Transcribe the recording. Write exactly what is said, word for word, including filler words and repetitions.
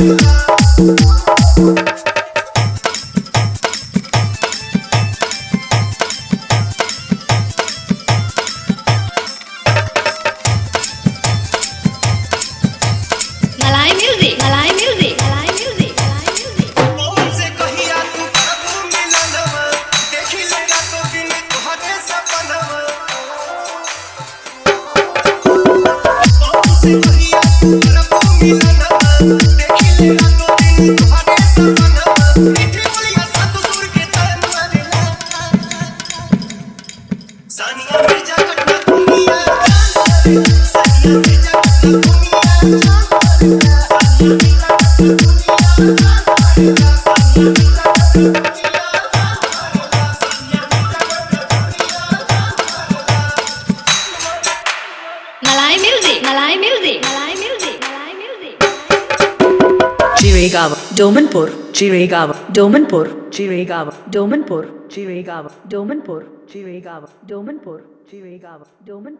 मलाई म्यूजिक मलाई म्यूजिक मलाई म्यूजिक मलाई म्यूजिक कौन से कहिया तू प्रभु मिलनवा देखी ले रातों दिन तोहरे सपनवा कौन से कहिया तू प्रभु मिलनवा देखी ले रातों दिन तोहरे सपनवा मीठी बोलिया सात सुर के तान मारेला सानिया मिर्जा कटना दुनिया सानिया मिर्जा कटना दुनिया मलाई म्यूजिक मलाई म्यूजिक मलाई म्यूजिक मलाई music Jiregawa, Domanpur, Jiregawa, Domanpur, Jiregawa, Domanpur, Jiregawa, Domanpur, Jiregawa, Domanpur, Jiregawa, Domanpur.